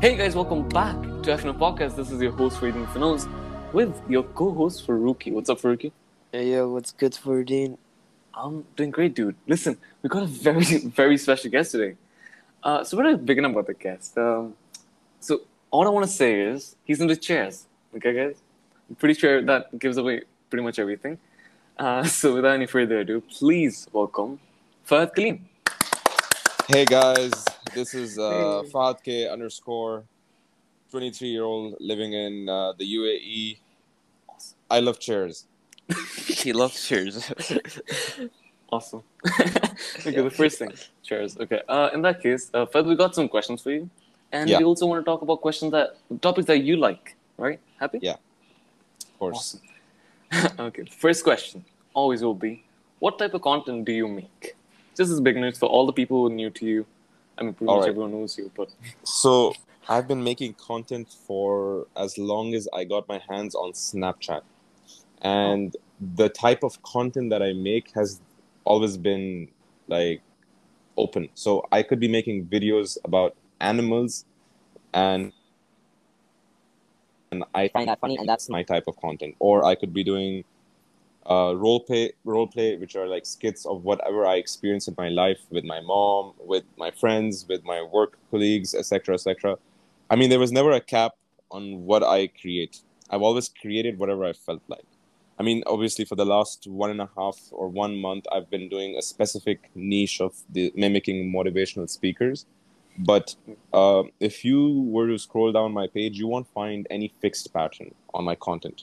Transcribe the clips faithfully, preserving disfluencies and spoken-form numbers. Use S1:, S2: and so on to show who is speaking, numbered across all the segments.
S1: Hey guys, welcome back to F N O Podcast. This is your host Faridin Finoz with your co-host Faruqi. What's up, Faruqi?
S2: Hey, yo, what's good, Faridin?
S1: I'm doing great, dude. Listen, we got a very, very special guest today. Uh, so where do I begin about the guest? Um, so all I want to say is he's into chairs. Okay, guys? I'm pretty sure that gives away pretty much everything. Uh, so without any further ado, please welcome Fahad Kaleem.
S3: Hey guys, this is uh,
S1: Hey.
S3: Fahad K underscore twenty-three year old living in uh, the U A E. I love chairs.
S2: He loves chairs.
S1: Awesome. Okay, the first thing, chairs. Okay. Uh, in that case, uh, Fahad, we got some questions for you, and
S3: Yeah.
S1: we also want to talk about questions that topics that you like. Right? Happy?
S3: Yeah. Of course.
S1: Awesome. Okay. First question always will be, what type of content do you make? Just as beginners, for all the people who are new to you. I mean, pretty
S3: All
S1: much
S3: right.
S1: everyone knows you, but
S3: So I've been making content for as long as I got my hands on Snapchat. And the type of content that I make has always been like open. So I could be making videos about animals and and I find that funny and that's my type of content. Or I could be doing uh, role play, role play, which are like skits of whatever I experience in my life with my mom, with my friends, with my work colleagues, et cetera, et cetera. I mean, there was never a cap on what I create. I've always created whatever I felt like. I mean, obviously, for the last one and a half or one month, I've been doing a specific niche of the mimicking motivational speakers. But uh, if you were to scroll down my page, you won't find any fixed pattern on my content.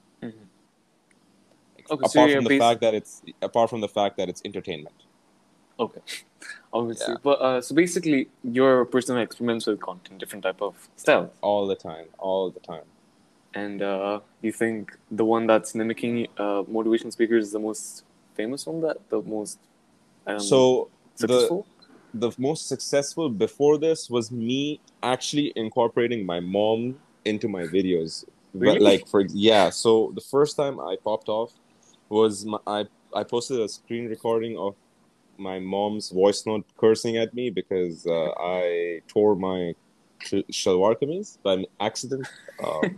S1: okay. So
S3: apart
S1: you're
S3: from the
S1: basic.
S3: fact that it's apart from the fact that it's entertainment.
S1: Okay, obviously,
S3: Yeah.
S1: but uh, so basically, your personal experiments with content, different type of styles,
S3: All the time, all the time.
S1: and uh, you think the one that's mimicking uh, motivational speakers is the most famous one, that the most um,
S3: So the
S1: successful.
S3: the most successful before this was me actually incorporating my mom into my videos. But
S1: Really?
S3: like for yeah, so the first time I popped off was my, I I posted a screen recording of my mom's voice note cursing at me because uh, I tore my sh- shalwar kameez by accident. Um,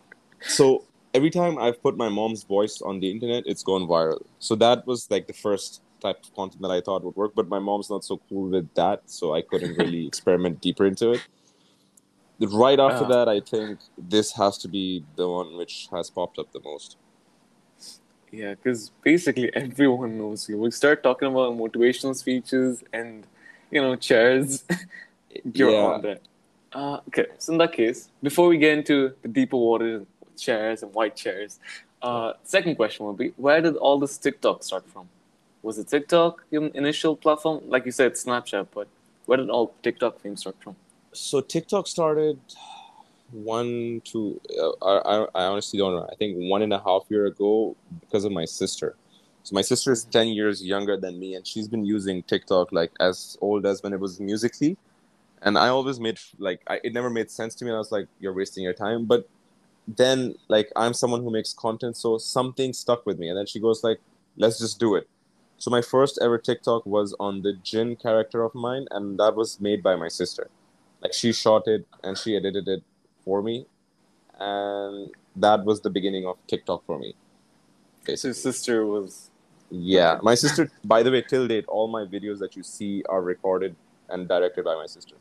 S3: so every time I've put my mom's voice on the internet, it's gone viral. So that was like the first type of content that I thought would work, but my mom's not so cool with that, so I couldn't really experiment deeper into it. Right after
S1: Uh,
S3: that, I think this has to be the one which has popped up the most.
S1: yeah, because basically everyone knows you. We start talking about motivational speeches and you know chairs. You're
S3: Yeah.
S1: on there. Uh, okay, so in that case, before we get into the deeper waters, chairs and white chairs, uh, second question will be: where did all this TikTok start from? Was it TikTok your initial platform? Like you said, Snapchat, but where did all TikTok fame start from?
S3: So TikTok started one, two. Uh, I, I I honestly don't know. I think one and a half year ago because of my sister. So my sister is ten years younger than me, and she's been using TikTok like as old as when it was Musically. And I always made like I, it never made sense to me. I was like, you're wasting your time. But then like I'm someone who makes content, so something stuck with me. And then she goes like, let's just do it. So my first ever TikTok was on the Jin character of mine, and that was made by my sister. Like she shot it and she edited it for me, and that was the beginning of TikTok for me.
S1: So
S3: Basically.
S1: your sister was
S3: Yeah,
S1: okay.
S3: my sister. By the way, till date, all my videos that you see are recorded and directed by my sister.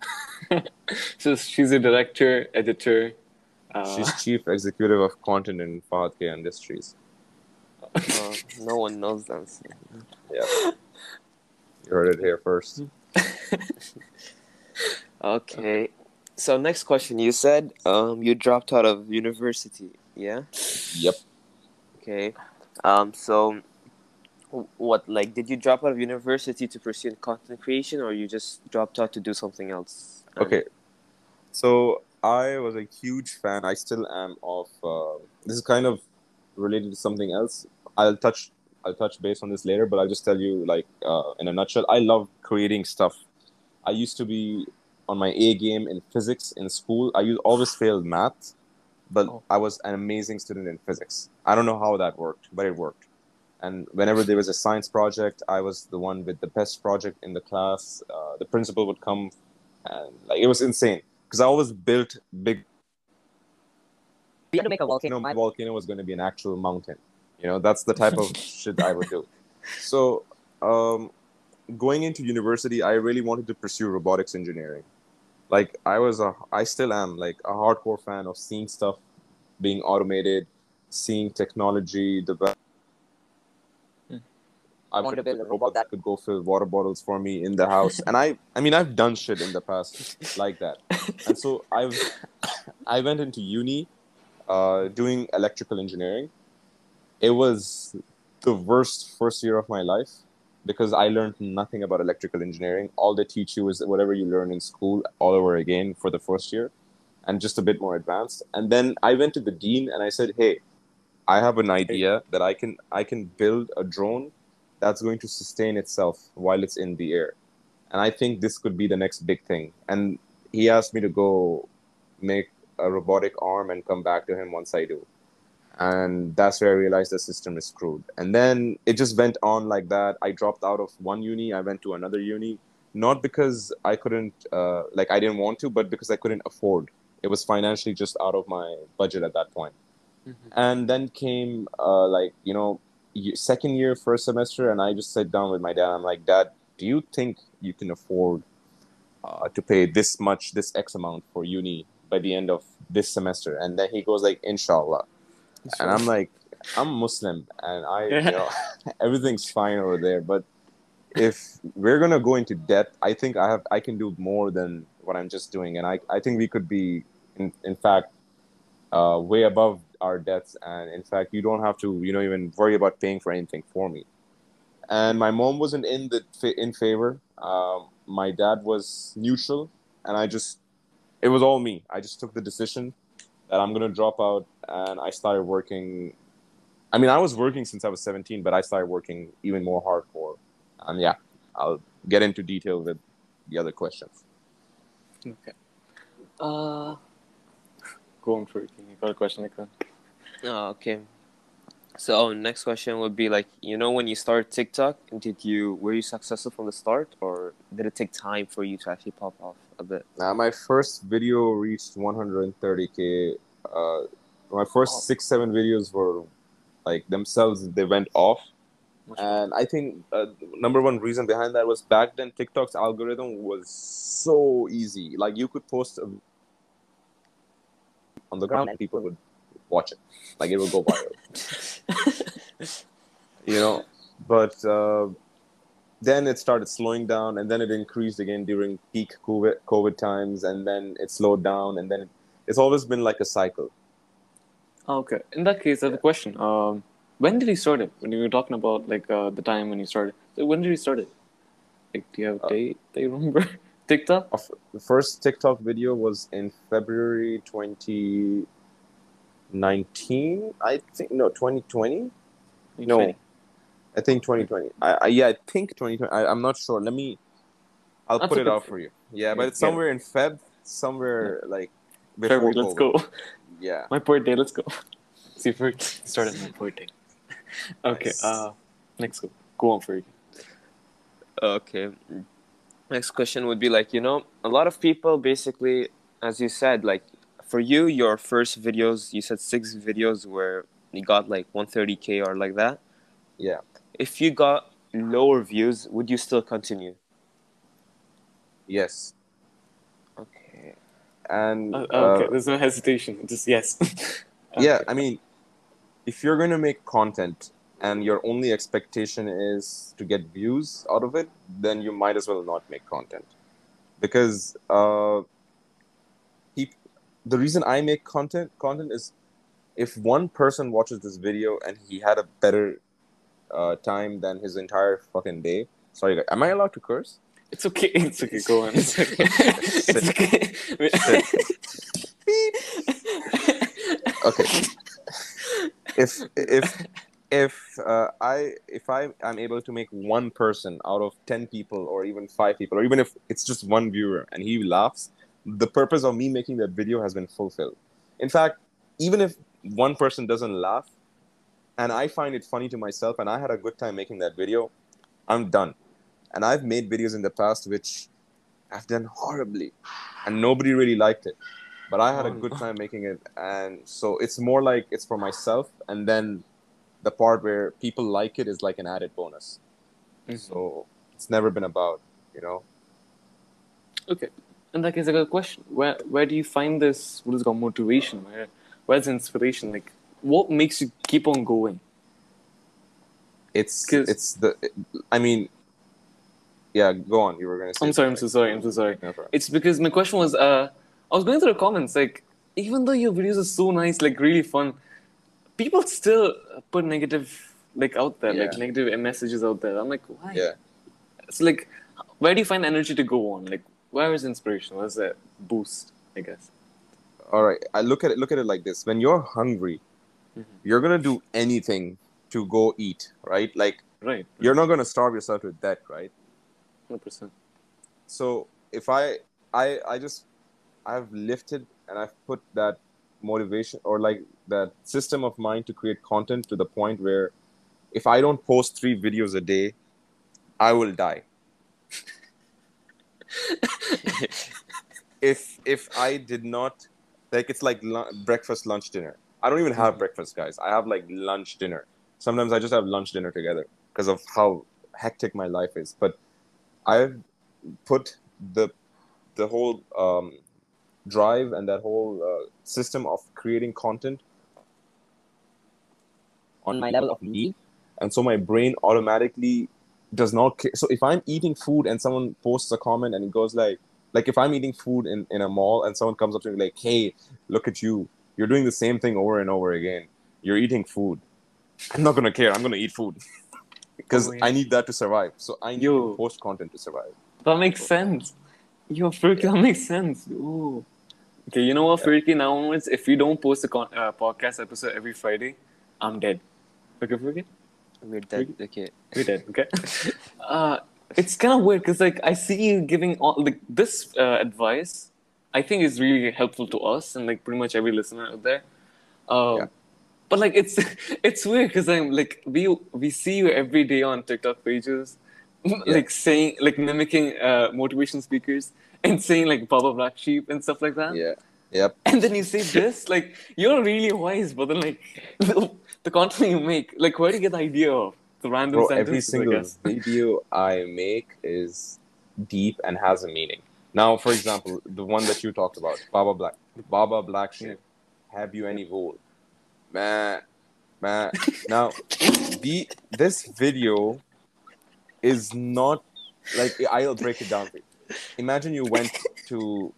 S1: So she's a director, editor. Uh,
S3: She's chief executive of content in Fahad K Industries.
S2: uh, no one knows them. So.
S3: Yeah, you heard it here first.
S2: Okay. So next question, you said um you dropped out of university, yeah?
S3: Yep.
S2: Okay. Um. So, w- what like did you drop out of university to pursue content creation, or you just dropped out to do something else? And-
S3: Okay. So I was a huge fan. I still am of. Uh, this is kind of related to something else. I'll touch. I'll touch base on this later, but I'll just tell you, like, uh, in a nutshell, I love creating stuff. I used to be on my A game in physics in school. I used, always failed math, but
S1: Oh.
S3: I was an amazing student in physics. I don't know how that worked, but it worked. And whenever there was a science project, I was the one with the best project in the class. Uh, the principal would come, and like it was insane. because I always built big.
S2: You had to make a volcano.
S3: You know, my volcano was going to be an actual mountain. You know, that's the type of shit I would do. So, um, going into university, I really wanted to pursue robotics engineering. Like, I was a, I still am like a hardcore fan of seeing stuff being automated, seeing technology develop. I wanted to build a robot that could go fill water bottles for me in the house, and I, I mean, I've done shit in the past like that, and so I've, I went into uni, uh, doing electrical engineering. It was the worst first year of my life because I learned nothing about electrical engineering. All they teach you is whatever you learn in school all over again for the first year, and just a bit more advanced. And then I went to the dean and I said, "Hey, I have an idea that I can I can build a drone that's going to sustain itself while it's in the air. And I think this could be the next big thing." And he asked me to go make a robotic arm and come back to him once I do. And that's where I realized the system is screwed. And then it just went on like that. I dropped out of one uni, I went to another uni, not because I couldn't, uh, like I didn't want to, but because I couldn't afford. It was financially just out of my budget at that point. Mm-hmm. And then came, uh, like, you know, second year, first semester, and I just sat down with my dad. I'm like, "Dad, do you think you can afford uh, to pay this much, this X amount for uni by the end of this semester?" And then he goes like, "Inshallah." And I'm like, I'm Muslim, and I, you know, everything's fine over there. But if we're gonna go into debt, I think I have, I can do more than what I'm just doing, and I, I think we could be, in, in fact, uh, way above our debts. And in fact, you don't have to, you know, even worry about paying for anything for me. And my mom wasn't in the in favor. Um, my dad was neutral, and I just, it was all me. I just took the decision that I'm gonna drop out, and I started working. I mean, I was working since I was seventeen, but I started working even more hardcore. And yeah, I'll get into detail with the other questions.
S1: Okay. Uh, go on, Farid. You got a question like that?
S2: Oh, okay. So next question would be like, you know, when you started TikTok, did you were you successful from the start, or did it take time for you to actually pop off a bit?
S3: Now, my first video reached one hundred thirty K. Uh, my first oh. six, seven videos were like themselves, they went off. And I think uh, number one reason behind that was back then TikTok's algorithm was so easy. Like you could post a, on the ground and people would watch it. Like it would go viral. You know, but uh, then it started slowing down, and then it increased again during peak COVID, COVID times, and then it slowed down, and then it, it's always been like a cycle.
S1: Okay. In that case, I have a question. Um, when did you start it? When you were talking about like uh, the time when you started, so when did you start it? Like, do you have a date that you remember? TikTok?
S3: The first TikTok video was in February twenty nineteen, I think. No, twenty twenty. No, I think twenty twenty. I, I yeah, I think twenty twenty. I, I'm not sure. Let me. I'll That's put it out for you. Yeah, but it's somewhere yeah. in Feb, somewhere yeah. like before
S1: February. Let's go.
S3: Yeah.
S1: My birthday. Let's go. See, for started my birthday. Okay. Nice. Uh, next go. Go on, Farid.
S2: Okay. Next question would be like, you know, a lot of people basically, as you said, like for you, your first videos, you said six videos where you got like one hundred thirty K or like that.
S3: Yeah.
S2: If you got lower views, would you still continue?
S3: Yes.
S2: Okay.
S3: And
S1: uh, okay, uh, there's no hesitation. Just yes.
S3: Okay. Yeah, I mean, if you're going to make content and your only expectation is to get views out of it, then you might as well not make content. Because uh, he, the reason I make content content is if one person watches this video and he had a better uh, time than his entire fucking day. Sorry, guys. Am I allowed to curse?
S1: It's okay. It's okay. Go on. It's okay. It's okay.
S3: Okay. If if if uh, I if I am able to make one person out of ten people, or even five people, or even if it's just one viewer and he laughs, the purpose of me making that video has been fulfilled. In fact, even if one person doesn't laugh, and I find it funny to myself, and I had a good time making that video, I'm done. And I've made videos in the past which, I've done horribly, and nobody really liked it. But I had a
S1: Oh,
S3: good
S1: no.
S3: time making it, and so it's more like it's for myself, and then the part where people like it is like an added bonus.
S1: Mhm.
S3: So it's never been about, you know.
S1: Okay. In that case, I got a question. Where where do you find this? What is it called? Motivation? Where where's inspiration? Like, what makes you keep on going?
S3: It's
S1: 'Cause-
S3: it's the. I mean, yeah. Go on. You were gonna say.
S1: I'm sorry. I'm so
S3: something.
S1: sorry. I'm so sorry.
S3: No problem.
S1: It's because my question was. Uh, I was going through the comments. Like, even though your videos are so nice, like really fun, people still put negative like out there, like
S3: Yeah.
S1: negative messages out there. I'm like, why?
S3: Yeah.
S1: So like, where do you find the energy to go on? Like, where is inspiration? Where's that boost? I guess.
S3: All right. I look at it. Look at it like this. When you're hungry,
S1: Mhm.
S3: you're gonna do anything to go eat, right? Like
S1: Right.
S3: you're not gonna starve yourself to death, right?
S1: Hundred percent.
S3: So if I, I, I just, I've lifted and I've put that motivation or like that system of mine to create content to the point where if I don't post three videos a day, I will die. if if I did not, like it's like lu- breakfast, lunch, dinner. I don't even have
S1: Mhm.
S3: breakfast, guys. I have like lunch, dinner. Sometimes I just have lunch, dinner together because of how hectic my life is. But I've put the the whole um, drive and that whole uh, system of creating content on my level of need, and so my brain automatically does not ca- so if I'm eating food and someone posts a comment and it goes like like if I'm eating food in, in a mall and someone comes up to me like, hey, look at you, you're doing the same thing over and over again, you're eating food, I'm not gonna care, I'm gonna eat food because
S1: Oh, yeah.
S3: I need that to survive, so I need
S1: Yo.
S3: to post content to survive.
S1: That makes sense. Yo, Furky, that makes sense. Ooh. Okay, you know what,
S3: Yeah.
S1: Furky? Now onwards, if you don't post a con- uh, podcast episode every Friday, I'm dead. Okay, Furky?
S2: We're dead. Okay.
S1: You're dead. Okay. uh, it's kind of weird because like I see you giving all like this uh, advice. I think is really helpful to us and like pretty much every listener out there. Um,
S3: Yeah.
S1: But like it's it's weird because I'm like we we see you every day on TikTok pages, like saying like mimicking uh, motivation speakers and saying like Baba Black Sheep and stuff like that.
S3: Yeah. Yep.
S1: And then you say this, like you're really wise, but then like the, the content you make, like where do you get the idea of the random
S3: Bro, every
S1: sentences? I
S3: single
S1: guess.
S3: video I make is deep and has a meaning. Now, for example, the one that you talked about, Baba Black, Baba Black Sheep. Have you any wool? Man, man. Now, the this video is not like I'll break it down for you. Imagine you went to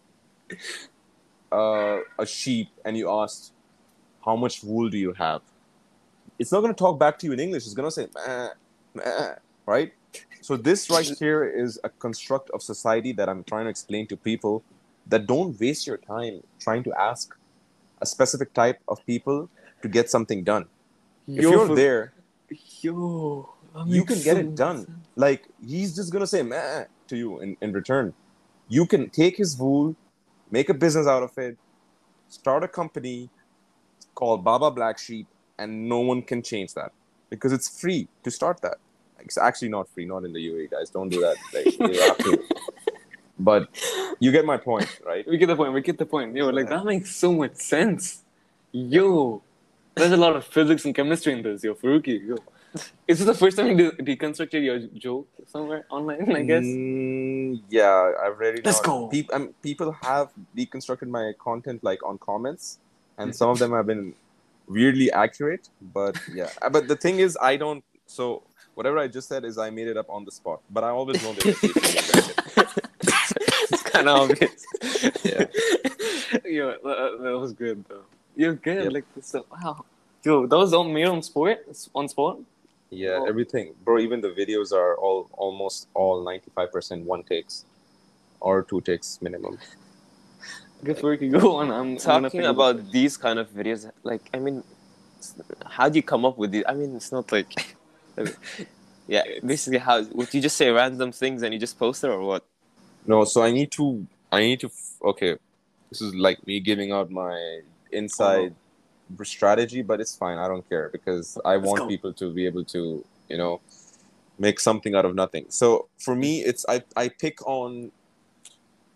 S3: uh, a sheep and you asked, "How much wool do you have?" It's not going to talk back to you in English. It's going to say, meh, meh, right? So this right here is a construct of society that I'm trying to explain to people that don't waste your time trying to ask a specific type of people to get something done. If
S1: Yo,
S3: you're
S1: for-
S3: there,
S1: yo, that
S3: you
S1: makes
S3: can get
S1: so
S3: it
S1: much
S3: done.
S1: sense.
S3: Like he's just gonna say meh to you in, in return. You can take his wool, make a business out of it, start a company called Baba Black Sheep, and no one can change that because it's free to start that. It's actually not free, not in the U A E, guys. Don't do that. Like you have to. But you get my point, right?
S1: We get the point. We get the point. Yo, like that makes so much sense. Yo, there's a lot of physics and chemistry in this. Yo, Faruqi. Yo, is this the first time you de- deconstructed your joke somewhere online? I guess.
S3: Mm, yeah, I've read it.
S1: Let's
S3: out.
S1: go.
S3: Peop- um, people have deconstructed my content like on comments, and some of them have been weirdly accurate. But yeah, Uh, but the thing is, I don't. So whatever I just said is I made it up on the spot. But I always know there's a people who read it.
S1: It's kind of obvious.
S3: Yeah.
S1: Yo, that, that was good though. You're good.
S3: Yep.
S1: Like this. Wow. Yo, that was on made on sport. On sport.
S3: Yeah,
S1: Oh.
S3: everything, bro. Even the videos are all almost all ninety-five percent one takes, or two takes minimum.
S1: Good for you. Go on. I'm I'm gonna
S2: Talking
S1: think of
S2: about these kind of videos, like I mean, how do you come up with these? I mean, it's not like, yeah, basically how would you just say random things and you just post it or what?
S3: No, so I need to. I need to. Okay, this is like me giving out my inside strategy, but it's fine. I don't care because I
S1: Let's
S3: want
S1: go.
S3: people to be able to, you know, make something out of nothing. So for me, it's I I pick on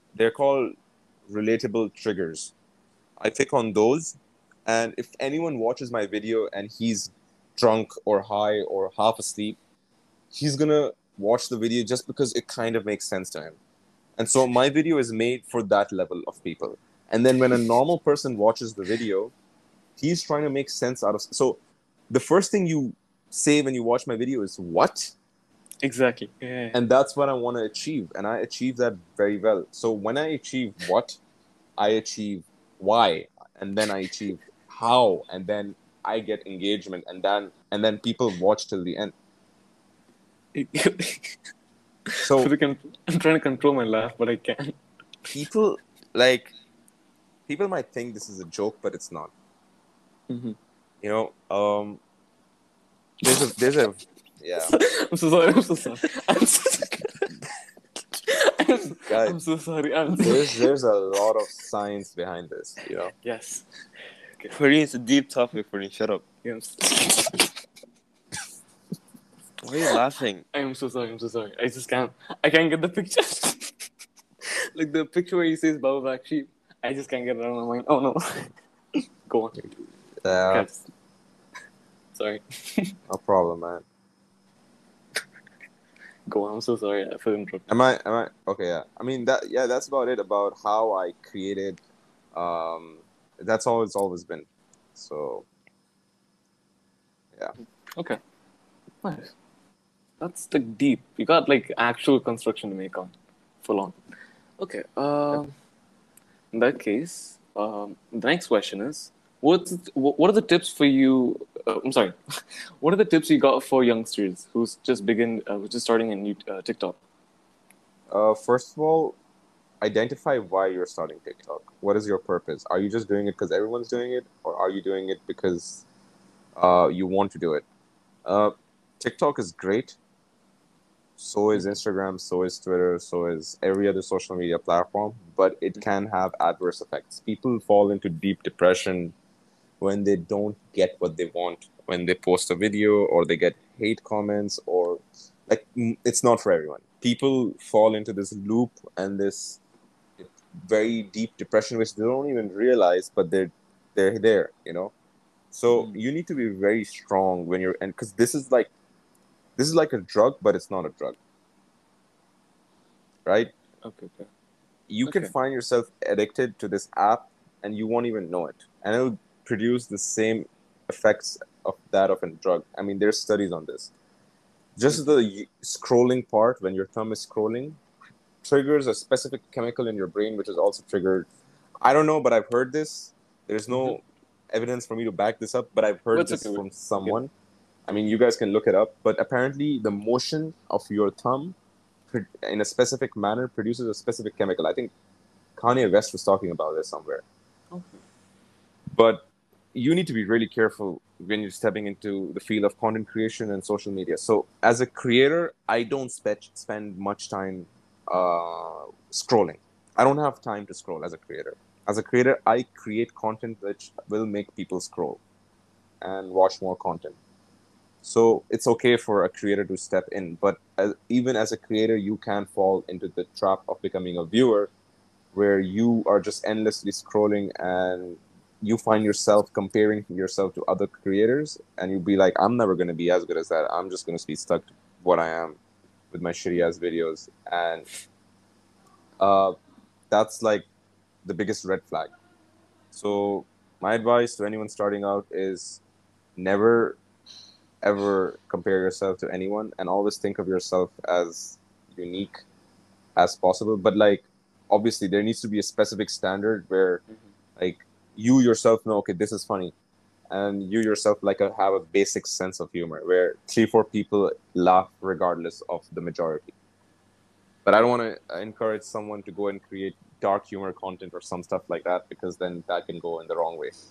S3: They're called relatable triggers. I click on those, and if anyone watches my video and he's drunk or high or half asleep, he's gonna watch the video just because it kind of makes sense to him. And so my video is made for that level of people. And then when a normal person watches the video, he's trying to make sense out of. So the first thing you say when you watch my video is what?
S1: Exactly. Yeah.
S3: And that's what I want to achieve. And I achieve that very well. So when I achieve what, I achieve why. And then I achieve how. And then I get engagement. And then and then people watch till the end. So
S1: I'm trying to control my laugh, but I can't.
S3: People like people might think this is a joke, but it's not.
S1: Mm-hmm.
S3: You know, um, there's a there's a yeah.
S1: I'm so sorry. I'm so sorry. I'm so sorry. I'm,
S3: Guys,
S1: I'm so sorry. I'm so
S3: there's there's a lot of science behind this. You know.
S1: Yes.
S2: Okay. Farin, it's a deep topic, Farin. Shut up.
S1: Yes.
S2: Why are you laughing?
S1: I am so sorry. I'm so sorry. I just can't. I can't get the picture. Like the picture where he says Baba Black Sheep. I just can't get it out of my mind. Oh no. Go on.
S3: Yeah.
S1: Guys. Sorry.
S3: No problem, man.
S1: Go on. I'm so sorry for interrupting.
S3: Am I? Am I? Okay. Yeah. I mean that. Yeah. That's about it. About how I created. Um. That's all it's always been. So. Yeah.
S1: Okay. Nice. That's like deep. You got like actual construction to make on, full on. Okay. Um. In that case, um, the next question is, what's what are the tips for you? Uh, I'm sorry. What are the tips you got for youngsters who's just begin, uh, who's just starting a new uh, TikTok?
S3: Uh. First of all, identify why you're starting TikTok. What is your purpose? Are you just doing it because everyone's doing it, or are you doing it because, uh, you want to do it? Uh, TikTok is great. So is Instagram, so is Twitter, so is every other social media platform, but it can have adverse effects. People fall into deep depression when they don't get what they want, when they post a video or they get hate comments, or like mm, it's not for everyone. People fall into this loop and this very deep depression, which they don't even realize, but they're they're there, you know. So
S1: Mm.
S3: you need to be very strong when you're, and because this is like this is like a drug, but it's not a drug, right?
S1: Okay. Okay.
S3: You can
S1: Okay.
S3: find yourself addicted to this app and you won't even know it, and it'll produce the same effects of that of a drug. I mean, there's studies on this. Just the y- scrolling part, when your thumb is scrolling, triggers a specific chemical in your brain, which is also triggered. I don't know, but I've heard this. There's no evidence for me to back this up, but I've heard
S1: What's
S3: this
S1: okay?
S3: from someone. I mean, you guys can look it up, but apparently the motion of your thumb pro- in a specific manner produces a specific chemical. I think Kanye West was talking about this somewhere.
S1: Okay.
S3: But you need to be really careful when you're stepping into the field of content creation and social media. So as a creator, I don't spe- spend much time uh, scrolling. I don't have time to scroll as a creator. As a creator, I create content which will make people scroll and watch more content. So it's okay for a creator to step in, but as, even as a creator, you can fall into the trap of becoming a viewer, where you are just endlessly scrolling and you find yourself comparing yourself to other creators, and you'll be like, I'm never going to be as good as that. I'm just going to be stuck to what I am with my shitty ass videos. And uh, that's like the biggest red flag. So my advice to anyone starting out is never ever compare yourself to anyone, and always think of yourself as unique as possible. But like, obviously there needs to be a specific standard where like you yourself know, okay, this is funny, and you yourself like a, have a basic sense of humor where three four people laugh regardless of the majority. But I don't want to encourage someone to go and create dark humor content or some stuff like that, because then that can go in the wrong way.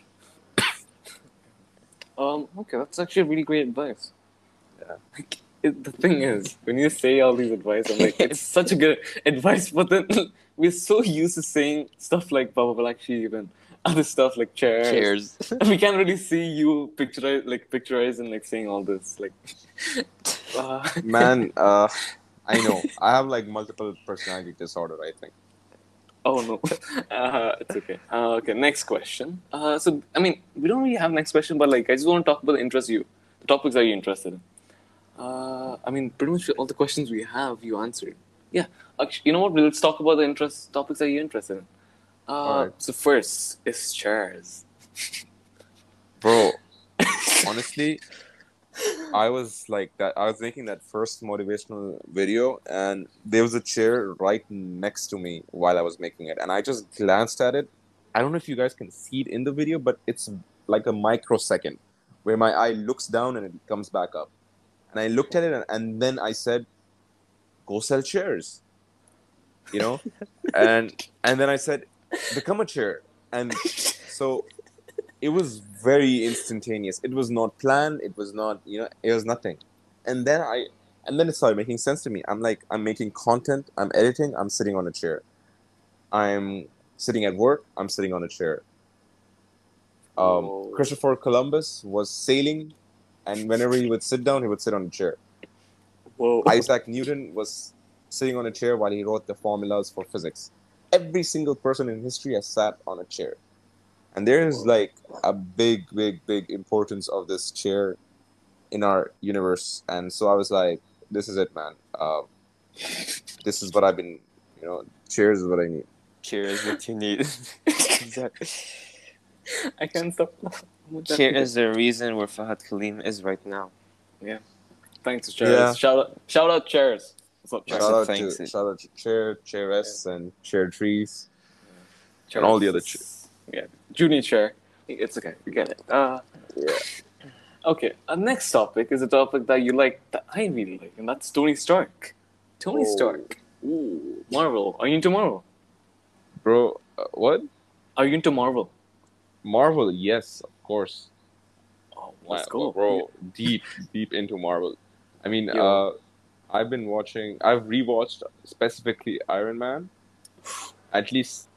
S1: Um. Okay. That's actually really great advice.
S3: Yeah.
S1: Like, it, the thing is, when you say all these advice, I'm like, it's such a good advice, but then we're so used to saying stuff like Baba Black Sheep and other stuff like chairs.
S2: Cheers.
S1: And we can't really see you picturize, like picturize and like saying all this, like. Uh,
S3: Man, uh, I know I have like multiple personality disorder, I think.
S1: Oh no, uh, it's okay. Uh, okay, next question. Uh, so I mean, we don't really have next question, but like, I just want to talk about the interest you, the topics that you're interested in. Uh, I mean, pretty much all the questions we have, you answered. Yeah. Actually, you know what? Let's talk about the interest topics that you're interested in. Uh,
S3: Alright.
S1: So first is chairs.
S3: Bro, honestly, I was like that. I was making that first motivational video, and there was a chair right next to me while I was making it, and I just glanced at it. I don't know if you guys can see it in the video, but it's like a microsecond where my eye looks down and it comes back up. And I looked at it, and, and then I said, "Go sell chairs," you know, and and then I said, "Become a chair," and so it was very instantaneous. It was not planned. It was not, you know, it was nothing. And then I, and then it started making sense to me. I'm like, I'm making content. I'm editing. I'm sitting on a chair. I'm sitting at work. I'm sitting on a chair. Um,
S1: Whoa.
S3: Christopher Columbus was sailing, and whenever he would sit down, he would sit on a chair.
S1: Whoa.
S3: Isaac Newton was sitting on a chair while he wrote the formulas for physics. Every single person in history has sat on a chair. And there's
S1: Whoa.
S3: like a big, big, big importance of this chair in our universe. And so I was like, this is it, man. Um, this is what I've been, you know, chairs is what I need.
S2: Chair is what you need. Exactly.
S1: I can't stop.
S2: Chair is the reason where Fahad Kalim is right now.
S1: Thanks to chairs.
S3: Yeah.
S1: Shout out, shout out chairs. What's up, chairs?
S3: Shout out,
S2: thanks.
S3: to, shout out to chair, chairests, and chair trees.
S1: Chairs.
S3: all the other chairs.
S1: Yeah, Junie chair. It's okay. We get it. Uh,
S3: Yeah.
S1: okay. Our next topic is a topic that you like, that I really like, and that's Tony Stark. Tony
S3: Oh.
S1: Stark. Ooh, Marvel. Are you into Marvel?
S3: Bro, uh, what?
S1: Are you into Marvel?
S3: Marvel, yes, of course.
S1: Oh, let's
S3: Uh,
S1: go,
S3: bro. Deep, deep into Marvel. I mean,
S1: Yo.
S3: uh, I've been watching. I've rewatched specifically Iron Man. At least,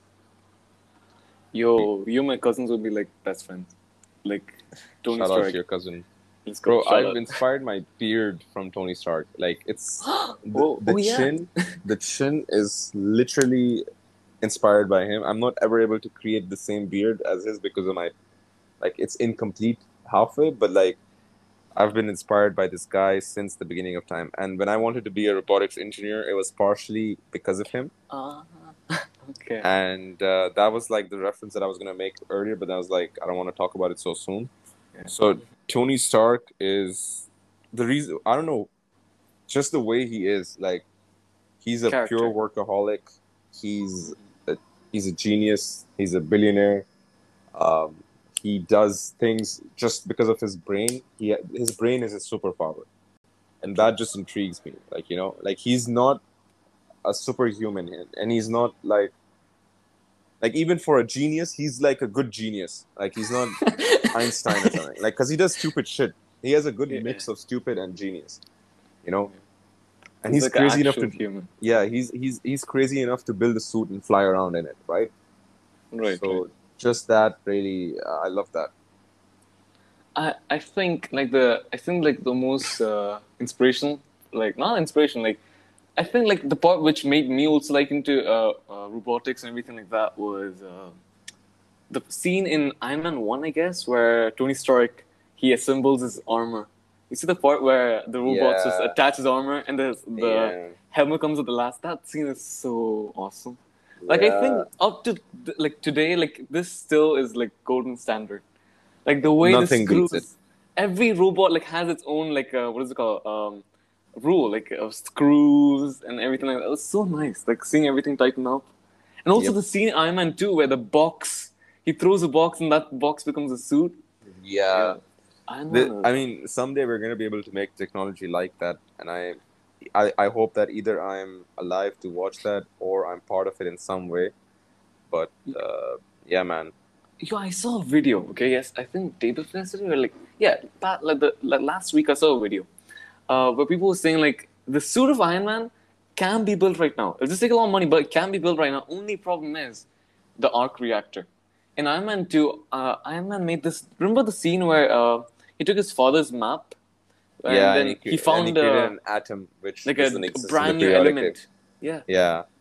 S1: Yo, you and my cousins would be like best friends. Like Tony
S3: shout out
S1: Stark.
S3: to your cousin,
S1: Let's go.
S3: bro.
S1: Shout
S3: I've
S1: out.
S3: inspired my beard from Tony Stark. Like it's the,
S1: Oh,
S3: the
S1: oh, yeah.
S3: chin. The chin is literally inspired by him. I'm not ever able to create the same beard as his because of my, like, it's incomplete halfway. But like, I've been inspired by this guy since the beginning of time. And when I wanted to be a robotics engineer, it was partially because of him.
S1: Uh, okay.
S3: And uh, that was like the reference that I was gonna make earlier, but I was like, I don't want to talk about it so soon.
S1: Yeah.
S3: So Tony Stark is the reason. I don't know, just the way he is. Like, he's a
S1: Character.
S3: pure workaholic. He's a, he's a genius. He's a billionaire. Um, he does things just because of his brain. He his brain is his superpower, and that just intrigues me. Like, you know, like he's not a superhuman, and he's not like like even for a genius, he's like a good genius. Like, he's not Einstein or something. Like, because he does stupid shit. He has a good
S1: Yeah.
S3: mix of stupid and genius. You know, and
S1: He's
S3: he's,
S1: like an
S3: crazy enough
S1: actual
S3: to
S1: human.
S3: yeah, he's he's he's crazy enough to build a suit and fly around in it, right?
S1: Right.
S3: So
S1: right.
S3: just that really, uh, I love that.
S1: I I think like the I think like the most uh, inspirational, like not inspiration, like I think like the part which made me also like into uh, uh, robotics and everything like that was uh, the scene in Iron Man one, I guess, where Tony Stark he assembles his armor. You see the part where the robots just
S3: Yeah.
S1: attach his armor and the the
S3: Yeah.
S1: helmet comes at the last. That scene is so awesome. Like I think up to th- like today, like this still is like golden standard. Like the way
S3: Nothing
S1: the screws,
S3: beats it.
S1: every robot like has its own like uh, what is it called um, rule like of screws and everything like that. It was so nice, like seeing everything tighten up, and also
S3: Yep.
S1: the scene in Iron Man two where the box he throws a box and that box becomes a suit.
S3: Yeah.
S1: Iron
S3: The-
S1: Man.
S3: I mean, someday we're gonna be able to make technology like that, and I, I, I hope that either I'm alive to watch that or I'm part of it in some way. But uh, yeah, man.
S1: Yo, I saw a video. Okay, yes, I think day before yesterday or like yeah, that, like the like last week I saw a video, uh, where people were saying like the suit of Iron Man can be built right now. It'll just take a lot of money, but it can be built right now. Only problem is the arc reactor. In Iron Man two, uh, Iron Man made this. Remember the scene where uh, he took his father's map, and
S3: yeah,
S1: then
S3: and
S1: he,
S3: he,
S1: found
S3: and he created
S1: uh,
S3: an atom which
S1: like a,
S3: doesn't
S1: a
S3: exist in
S1: brand
S3: the
S1: new
S3: periodic
S1: element.
S3: table.
S1: Yeah,
S3: Yeah,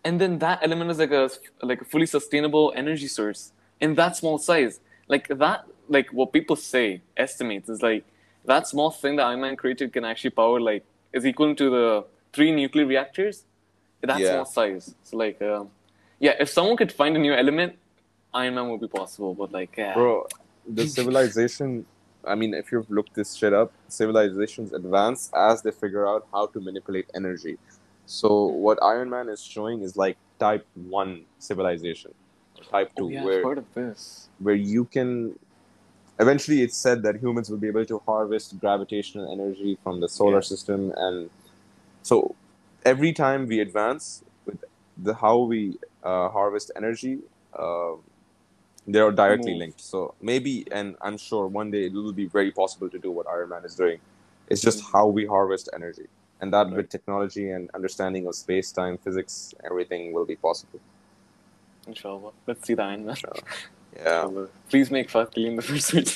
S1: and then that element is like a like a fully sustainable energy source in that small size. Like that, like what people say estimates is like that small thing that Iron Man created can actually power like is equal to the three nuclear reactors. That
S3: Yeah.
S1: small size. So like, um, yeah, if someone could find a new element, Iron Man would be possible. But like, yeah,
S3: Bro, the civilization, I mean, if you've looked this shit up, civilizations advance as they figure out how to manipulate energy. So what Iron Man is showing is like type one civilization, or type two,
S1: oh yeah, I've
S3: where
S1: heard of this.
S3: where you can eventually it's said that humans will be able to harvest gravitational energy from the solar
S1: Yeah.
S3: system, and so every time we advance with the how we uh, harvest energy, uh, they are directly
S1: Move.
S3: linked. So maybe, and I'm sure one day it will be very possible to do what Iron Man is doing. It's just
S1: Mhm.
S3: how we harvest energy, and that
S1: Right.
S3: with technology and understanding of space, time, physics, everything will be possible.
S1: Inshallah. Let's see the Iron Man.
S3: Yeah.
S1: Inshallah. Please make Fast Killian the first one.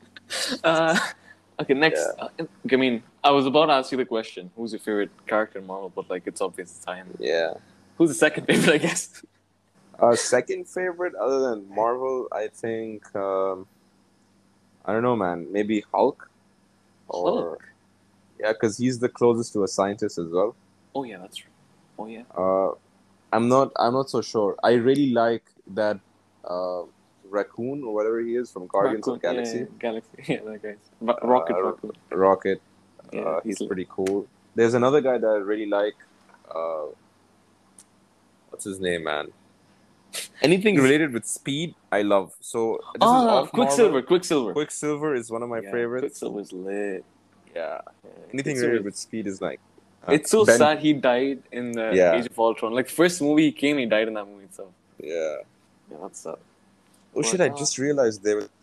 S1: uh, okay, next. Uh, I mean, I was about to ask you the question: who's your favorite character in Marvel? But like, it's obvious it's Iron Man.
S3: Yeah.
S1: Who's the second favorite? I guess.
S3: Uh, second favorite, other than Marvel, I think um, I don't know, man. Maybe Hulk, or
S1: Hulk.
S3: yeah, because he's the closest to a scientist as well.
S1: Oh yeah, that's true. Oh yeah.
S3: Uh, I'm not. I'm not so sure. I really like that uh, raccoon or whatever he is from Guardians of the
S1: Raccoon,
S3: Galaxy.
S1: Yeah, yeah, Galaxy. Yeah, that guy's Ra- Rocket
S3: Uh,
S1: Raccoon.
S3: Rocket.
S1: Yeah,
S3: uh, he's
S1: he's-
S3: pretty cool. There's another guy that I really like. Uh, what's his name, man? Anything related with speed, I love. So this is
S1: Ah,
S3: off
S1: Quicksilver.
S3: Marvel.
S1: Quicksilver.
S3: Quicksilver is one of my
S1: Yeah,
S3: favorites.
S1: Quicksilver's lit.
S3: Yeah.
S1: Yeah,
S3: Anything
S1: Quicksilver-
S3: related with speed is like. uh,
S1: It's so
S3: Ben-
S1: sad he died in the
S3: Yeah.
S1: Age of Ultron. Like first movie he came, he died in that movie itself.
S3: Yeah.
S1: Yeah, that's sad.
S3: Oh shit! I
S1: But, uh,
S3: just realized there was.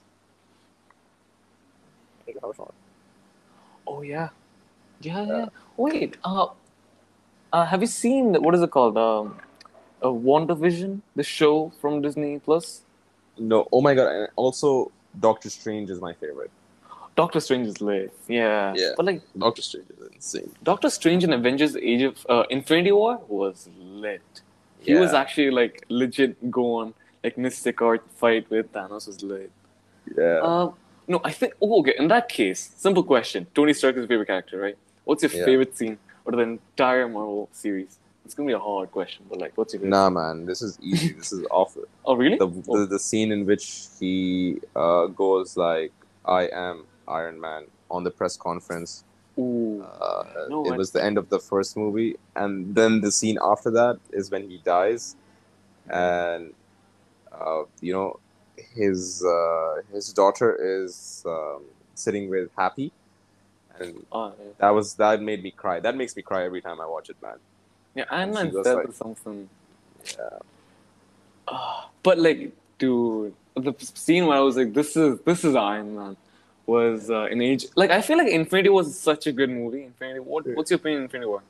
S1: Oh yeah, yeah, yeah. Wait, uh, uh, have you seen what is it called? Um, uh, WandaVision, the show from Disney Plus.
S3: No. Oh my god! And also, Doctor Strange is my favorite.
S1: Doctor Strange is lit. Yeah.
S3: Yeah.
S1: But like
S3: Doctor Strange is insane.
S1: Doctor Strange in Avengers: Age of uh, Infinity War was lit. He
S3: Yeah.
S1: was actually like legit go on like Mystic Art fight with Thanos was lit.
S3: Yeah.
S1: Uh, no, I think. Oh, okay. In that case, simple question: Tony Stark is your favorite character, right? What's your
S3: Yeah.
S1: favorite scene out of the entire Marvel series? It's gonna be a hard question, but like, what's your favorite?
S3: Nah, man. This is easy. This is awful.
S1: Oh, really?
S3: The,
S1: Oh.
S3: the the scene in which he uh, goes like, "I am Iron Man" on the press conference.
S1: Ooh.
S3: Uh,
S1: No,
S3: it
S1: I-
S3: was the end of the first movie, and then the scene after that is when he dies, and uh, you know, his uh, his daughter is um, sitting with Happy, and
S1: Oh, yeah.
S3: that was that made me cry. That makes me cry every time I watch it, man.
S1: Yeah, Iron
S3: And she
S1: Man
S3: goes
S1: said
S3: like-
S1: something.
S3: Yeah.
S1: Ah, but like, dude, the scene where I was like, "This is this is Iron Man," was uh, in age. Like, I feel like Infinity was such a good movie. Infinity. What, what's your opinion on Infinity War?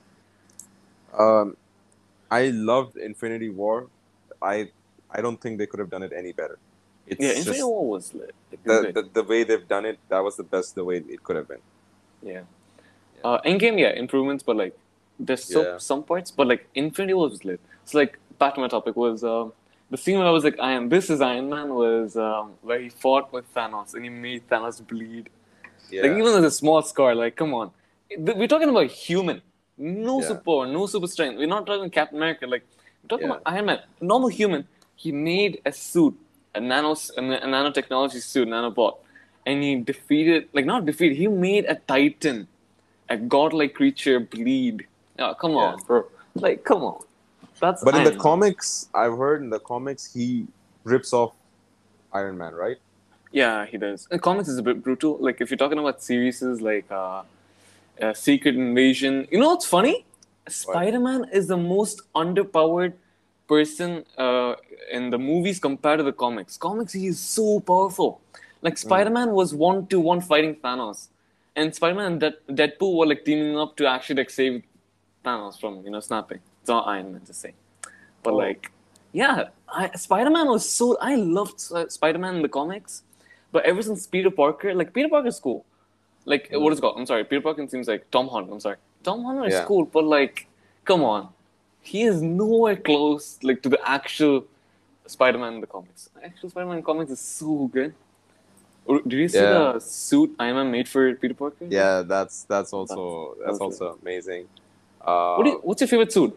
S3: Um, I loved Infinity War. I I don't think they could have done it any better. It's
S1: Yeah, Infinity
S3: just
S1: War was lit. Like, it was
S3: the,
S1: good.
S3: the the way they've done it. That was the best the way it could have been.
S1: Yeah. Uh, Endgame, yeah, improvements, but like there's so,
S3: Yeah.
S1: some parts, but like Infinity War was lit. So like back to my topic was um, the scene where I was like, I am this is Iron Man was um, where he fought with Thanos and he made Thanos bleed.
S3: Yeah.
S1: Like even with a small scar, like come on, Th- we're talking about human, no
S3: Yeah.
S1: super, no super strength. We're not talking Captain America. Like we're talking
S3: Yeah.
S1: about Iron Man, normal human. He made a suit, a nano, a, a nanotechnology suit, nanobot, and he defeated, like not defeated. He made a Titan, a godlike creature bleed. Oh, come on,
S3: Yeah.
S1: bro. Like come on. That's
S3: But in the
S1: Iron Man.
S3: comics, I've heard in the comics he rips off Iron Man, right?
S1: Yeah, he does. And comics is a bit brutal. Like if you're talking about series like uh, uh, Secret Invasion, you know what's funny? Spider-Man is the most underpowered person uh, in the movies compared to the comics. Comics, he is so powerful. Like Spider-Man was one to one fighting Thanos, and Spider-Man and Dead- Deadpool were like teaming up to actually like save Thanos from you know snapping. It's not Iron Man to say, but
S3: Oh.
S1: like yeah, I, Spider-Man was so I loved uh, Spider-Man in the comics, but ever since Peter Parker, like Peter Parker's cool. Like what is it called? I'm sorry, Peter Parker seems like Tom Holland. I'm sorry, Tom Holland is
S3: Yeah.
S1: cool, but like, come on, he is nowhere close like to the actual Spider-Man in the comics. Actual Spider-Man in comics is so good. Or- Did you see
S3: Yeah.
S1: the suit Iron Man made for Peter Parker?
S3: Yeah, that's that's also
S1: That's-
S3: that's
S1: that's
S3: also amazing. Uh,
S1: What do you, what's your favorite suit?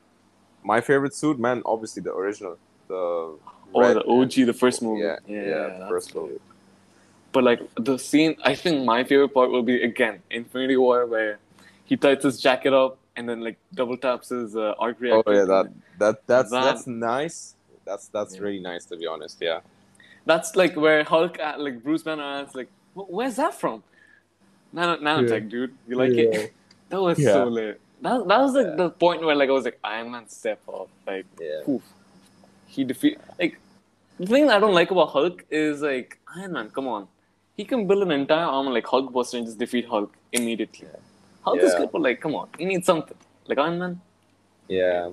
S3: my favorite suit, man, obviously the original, the
S1: Oh,
S3: red
S1: the O G,
S3: and-
S1: the first movie.
S3: Yeah,
S1: Yeah,
S3: yeah, the
S1: that's
S3: first
S1: dope.
S3: movie.
S1: But like the scene, I think my favorite part will be again Infinity War, where he tights his jacket up and then like double taps his uh, arc
S3: Oh
S1: reactor.
S3: yeah,
S1: and
S3: that
S1: then-
S3: that that's
S1: That-
S3: that's nice. That's that's
S1: Yeah.
S3: really nice, to be honest. Yeah.
S1: That's like where Hulk, uh, like Bruce Banner asks, like, "Wh- "Where's that from?" Nano, nanotech, dude. You like
S3: Yeah.
S1: it? That was
S3: Yeah.
S1: so lit. That, that was like
S3: Yeah.
S1: the point where like I was like, Iron Man step up. Like,
S3: Yeah.
S1: poof. He defeat like the thing I don't like about Hulk is like Iron Man. Come on, he can build an entire armor like Hulkbuster and just defeat Hulk immediately. Hulk is
S3: Yeah.
S1: good, but like, come on, he needs something like Iron Man.
S3: Yeah.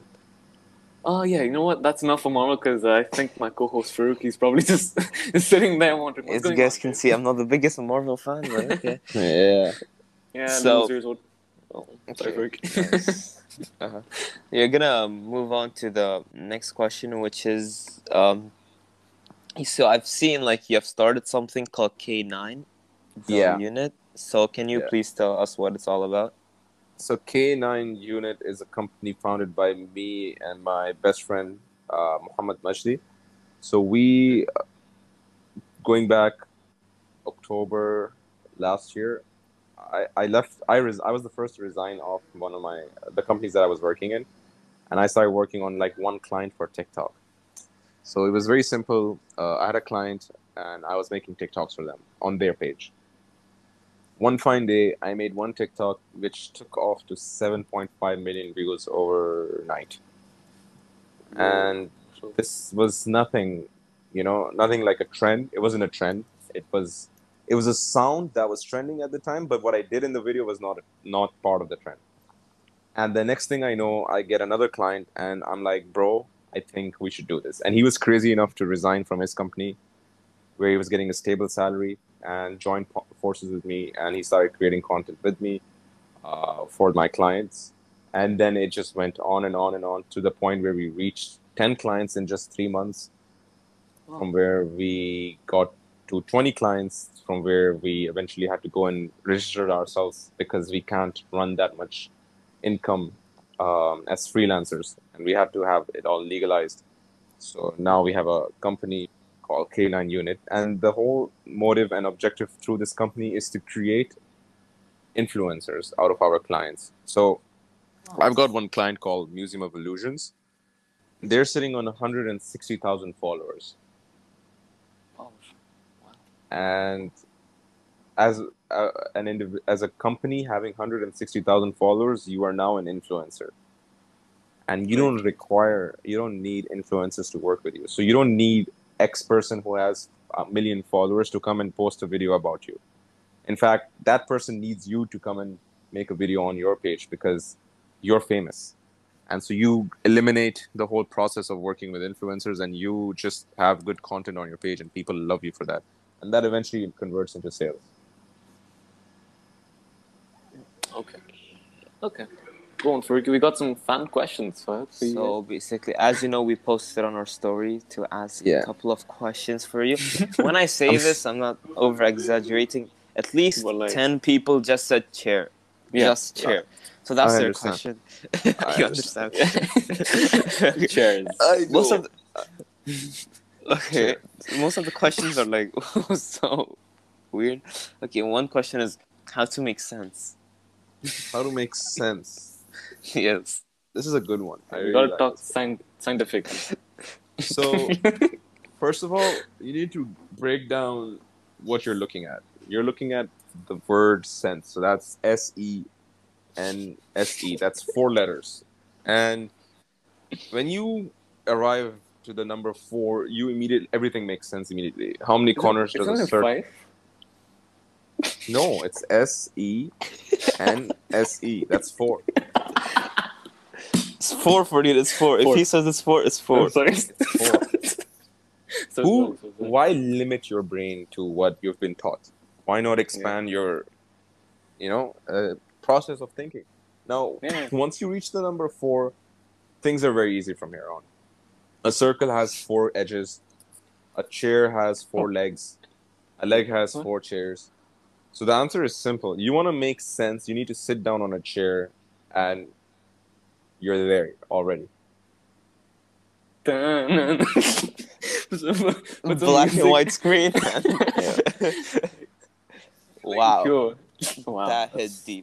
S1: Oh yeah, you know what? That's enough for Marvel because I think my co-host Farouk, he's probably just, just sitting there wondering what's
S2: As you
S1: going
S2: guys
S1: on.
S2: can see, I'm not the biggest Marvel fan, but okay.
S3: Yeah.
S1: Yeah,
S2: So-
S1: losers. What? Oh, sorry,
S2: Okay.
S1: Farouk.
S2: Nice. Uh-huh. You're gonna um, move on to the next question, which is um. So I've seen like you have started something called K nine, the
S3: Yeah.
S2: unit. So can you
S3: Yeah.
S2: please tell us what it's all about?
S3: So K nine Unit is a company founded by me and my best friend uh, Muhammad Majdi. So we, uh, going back October last year, I, I left. I res- I was the first to resign off one of my the companies that I was working in, and I started working on like one client for TikTok. So it was very simple. Uh, I had a client, and I was making TikToks for them on their page. One fine day, I made one TikTok which took off to seven point five million views overnight. And this was nothing, you know, nothing like a trend. It wasn't a trend. It was it was a sound that was trending at the time, but what I did in the video was not not part of the trend. And the next thing I know, I get another client and I'm like, bro, I think we should do this. And he was crazy enough to resign from his company where he was getting a stable salary and joined po- forces with me, and he started creating content with me uh, for my clients. And then it just went on and on and on to the point where we reached ten clients in just three months, from where we got to twenty clients, from where we eventually had to go and register ourselves because we can't run that much income um, as freelancers, and we have to have it all legalized. So now we have a company called K nine Unit, and the whole motive and objective through this company is to create influencers out of our clients. So I've got one client called Museum of Illusions. They're sitting on one hundred sixty thousand followers,
S1: Oh,
S3: and as a, an indiv- as a company having one hundred sixty thousand followers, you are now an influencer. And you don't require, you don't need influencers to work with you. So you don't need X person who has a million followers to come and post a video about you. In fact, that person needs you to come and make a video on your page because you're famous. And so you eliminate the whole process of working with influencers, and you just have good content on your page and people love you for that. And that eventually converts into sales.
S1: okay. Okay. Go on, Farouk. We got some fan questions. For for you
S2: So basically, as you know, we posted on our story to ask
S3: Yeah.
S2: a couple of questions for you. When I say
S3: I'm
S2: this, I'm not over exaggerating. At least
S1: Well, like-
S2: ten people just said chair.
S1: Yeah.
S2: Just chair. So that's
S3: I
S2: their
S3: understand.
S2: question.
S3: I
S2: you
S3: understand.
S2: understand?
S1: Chairs.
S2: Most of the, okay, most of the questions are like so weird. Okay, one question is how to make sense.
S3: How to make sense.
S2: Yes.
S3: This is a good one. I
S1: we
S3: really
S1: gotta
S3: like
S1: talk
S3: this.
S1: scien- scientific.
S3: So, first of all, you need to break down what you're looking at. You're looking at the word sense. So that's S E N S E. That's four letters. And when you arrive to the number four, you immediately, everything makes sense immediately. How many corners
S1: It's
S3: does a
S1: only
S3: circle?
S1: five.
S3: No, it's S E N S E. That's four.
S2: It's four for you, it's four.
S1: Four.
S2: If he says it's four, it's four.
S1: I'm sorry.
S3: four.
S1: So
S3: Who?
S1: sorry, so sorry.
S3: Why limit your brain to what you've been taught? Why not expand your, you know, uh, process of thinking? Now,
S1: Yeah.
S3: once you reach the number four, things are very easy from here on. A circle has four edges. A chair has four legs. A leg has
S1: What?
S3: four chairs. So the answer is simple. You want to make sense, you need to sit down on a chair and you're there already.
S1: Dun- Put some
S2: Black and
S1: music.
S2: white screen. Wow,
S1: Sure. Wow.
S2: that hit deep.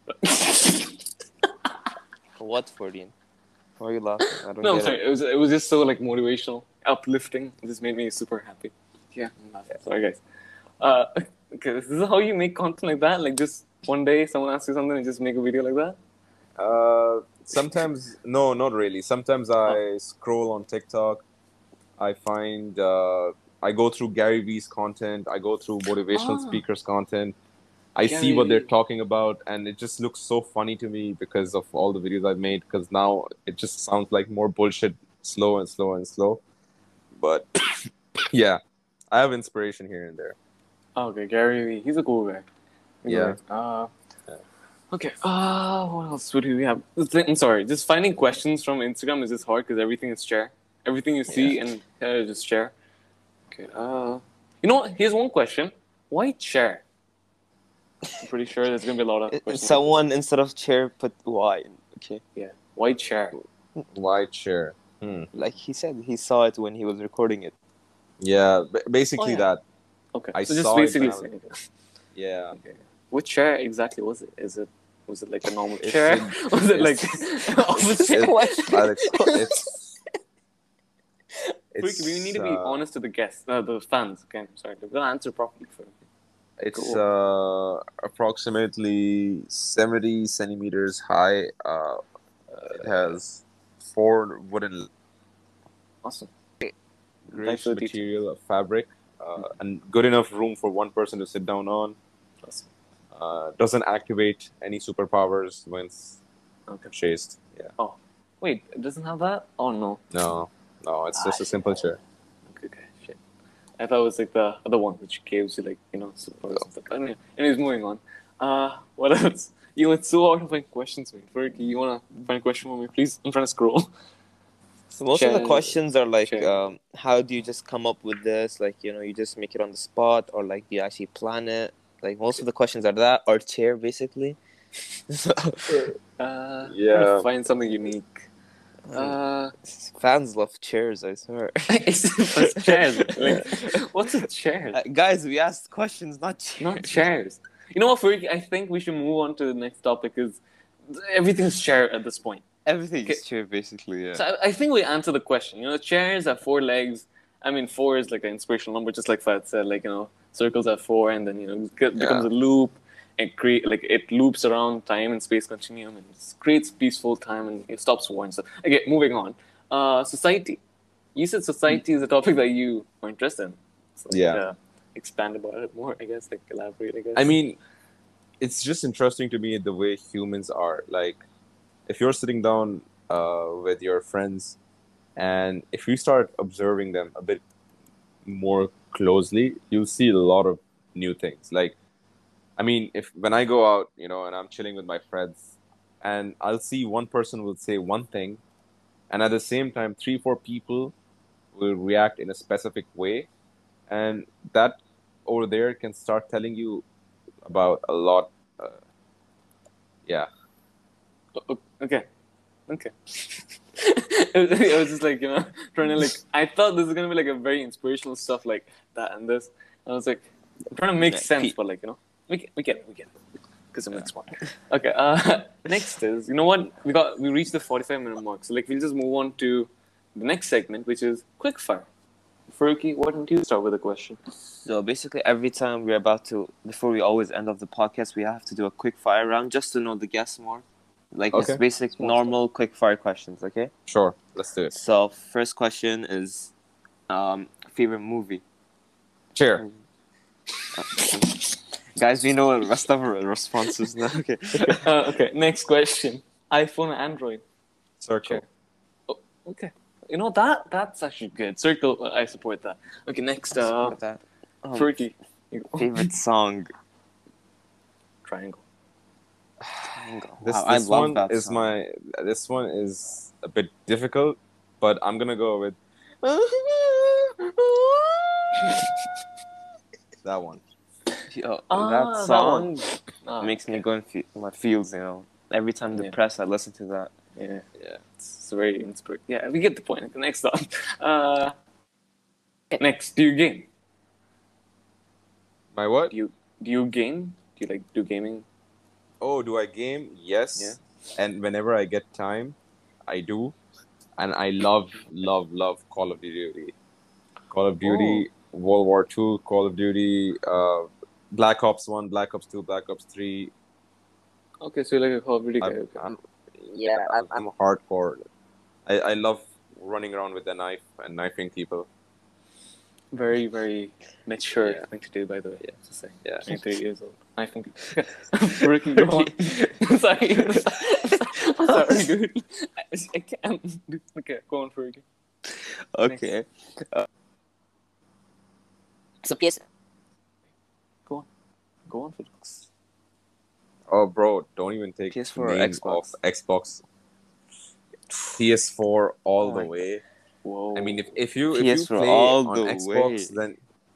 S2: What, fourteen? Why are you laughing? I don't
S1: No, I'm
S2: get
S1: sorry.
S2: it.
S1: It was it was just so like motivational, uplifting. It just made me super happy. Yeah, I'm laughing. Sorry, guys. Uh, okay, this is how you make content like that. Like just one day, someone asks you something, and just make a video like that.
S3: Uh, sometimes, no, not really. Sometimes I scroll on TikTok. I find, uh, I go through Gary Vee's content. I go through motivational
S1: Ah.
S3: speakers' content. I see
S1: Gary
S3: what they're
S1: Vee.
S3: talking about, and it just looks so funny to me because of all the videos I've made. Because now it just sounds like more bullshit, slow and slow and slow. But yeah, I have inspiration here and there.
S1: Okay, Gary Vee. He's a cool guy. He's
S3: Yeah.
S1: like, uh, okay. Uh, what else would we have? The thing- I'm sorry. Just finding questions from Instagram is just hard because everything is share. Everything you see and uh, just share. Okay. Uh, you know what? Here's one question. Why chair? I'm pretty sure there's gonna be a lot of
S2: It-
S1: questions.
S2: Someone instead of chair put Y. Okay,
S1: Yeah. Why chair?
S3: Wide chair. Hmm.
S2: like he said, he saw it when he was recording it.
S3: Yeah, ba- basically
S1: Oh, yeah.
S3: that.
S1: Okay.
S3: I
S1: so just
S3: saw it
S1: basically
S3: when I
S1: saying
S3: was- Yeah.
S1: what chair exactly was it? Is it was it like a normal
S3: It's
S1: chair?
S3: a-
S1: was it like
S3: it's-
S1: office chair?
S3: It-
S1: What?
S3: Alex, it's,
S1: Quick, we need to be
S3: uh,
S1: honest to the guests, uh, the fans. Okay, I'm sorry. We're gonna answer properly for
S3: It's uh, approximately seventy centimeters high. Uh, it has four wooden
S1: awesome.
S3: grayish
S1: Thanks for the
S3: material of fabric, uh, and good enough room for one person to sit down on.
S1: Awesome.
S3: Uh, doesn't activate any superpowers when it's
S1: Okay.
S3: chased. Yeah.
S1: Wait, it doesn't have that? Oh no.
S3: No, no, it's just a simple chair.
S1: Okay, okay, shit. I thought it was like the other one which gives you like you know superpowers and stuff. Anyway, anyways, moving on. Uh, what else? You went so hard to find questions, mate. Fergie, you wanna find a question for me, please? I'm trying to scroll.
S2: So most of the
S1: Chair-
S2: questions are like,
S1: chair.
S2: um, how do you just come up with this? Like, you know, you just make it on the spot, or like, do you actually plan it? Like, most of the questions are that, or chair, basically. So,
S1: Uh,
S3: Yeah.
S1: trying to find something unique. Uh,
S2: fans love chairs, I swear.
S1: it's, it's chairs. Like, what's a chair?
S2: Uh, guys, we asked questions, not chairs.
S1: Not chairs. You know what, Fergie? I think we should move on to the next topic because everything's chair at this point.
S2: Everything
S1: Okay.
S2: is chair, basically. Yeah.
S1: So I, I think we answered the question. You know, chairs have four legs. I mean, four is like an inspirational number, just like Fad said. Like you know, circles have four, and then you know, it becomes a loop. It create like it loops around time and space continuum and creates peaceful time and it stops war and stuff. Okay, moving on. Uh, society. You said society is a topic that you are interested in. So, like,
S3: Yeah.
S1: Uh, expand about it more, I guess. Like elaborate, I guess.
S3: I mean, it's just interesting to me the way humans are. Like, if you're sitting down uh, with your friends, and if you start observing them a bit more closely, you'll see a lot of new things. Like, I mean, if when I go out, you know, and I'm chilling with my friends, and I'll see one person will say one thing, and at the same time, three, four people will react in a specific way, and that over there can start telling you about a lot. Uh, yeah.
S1: O- o- okay, okay. I was just like you know trying to like. I thought this was gonna be like a very inspirational stuff like that and this. I was like, I'm trying to make
S2: Yeah,
S1: sense,
S2: Pete.
S1: but like you know, we get we get it, we get it because I'm like smart. Okay. Uh, next is you know what we got. We reached the forty-five minute mark, so like we'll just move on to the next segment, which is quickfire. Faruqi, why don't you start with a question?
S2: So basically, every time we're about to, before we always end off the podcast, we have to do a quick fire round just to know the guests more. Like
S3: Okay.
S2: it's basic,
S1: Small
S2: normal quick fire questions. Okay.
S3: Sure. Let's do it.
S2: So first question is, um, favorite movie.
S3: Chair.
S2: Guys, we know the rest of our responses now. Okay.
S1: Uh, okay. Next question: iPhone or Android?
S3: Circle.
S1: Oh, okay. You know that that's actually good. Circle, uh, I support that. Okay, next, uh,
S2: With that. Um,
S1: Fergie. You go.
S2: favorite song.
S1: Triangle.
S2: Triangle.
S3: This
S2: Wow, I
S3: this
S2: love
S3: one
S2: that
S3: is
S2: song.
S3: my this one is a bit difficult, but I'm gonna go with that one.
S2: Yo,
S1: Ah,
S2: that
S1: that
S2: song
S1: one. Ah,
S2: makes me
S1: okay.
S2: go in fe- my feels, you know. Every time
S1: Yeah.
S2: depressed, I listen to that.
S1: Yeah,
S3: Yeah.
S1: it's very inspiring. Yeah, we get the point. Next on. Uh, next, do you game?
S3: My what?
S1: Do you do you game? Do you like do gaming?
S3: Oh, do I game? Yes. And whenever I get time, I do. And I love, love, love Call of Duty. Call of Duty, World War Two, Call of Duty, uh, Black Ops One, Black Ops Two, Black Ops Three.
S1: Okay, so you're like a Call of Duty guy.
S3: I'm,
S1: Okay.
S3: I'm, yeah, I'm, I'm hardcore. I, I love running around with a knife and knifing people.
S1: Very, very mature
S3: Yeah.
S1: thing to do, by the way.
S3: Yeah.
S1: To say.
S3: Yeah.
S1: twenty-three years old. I think. Ricky, go on. Sorry. I'm sorry, dude. I, I can't. do- Okay, go on, Ricky.
S2: Okay.
S4: So P S
S1: Go on. Go on, Felix.
S3: Oh, bro, don't even take
S2: P S
S3: the
S2: four or
S3: name
S2: Xbox?
S3: off Xbox. P S four all
S2: Oh
S3: the
S2: my
S3: way.
S1: Whoa.
S3: I mean, if, if you if
S2: P S
S3: you
S2: four
S3: play
S2: all
S3: on
S2: the
S3: Xbox,
S2: way.
S3: then